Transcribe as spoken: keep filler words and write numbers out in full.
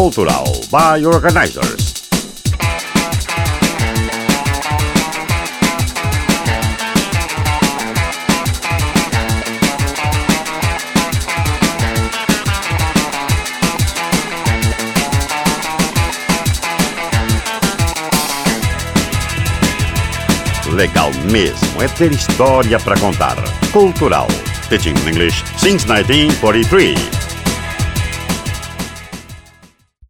Cultural by organizers. Legal mesmo é ter história para contar. Cultural. Teaching English since nineteen forty-three.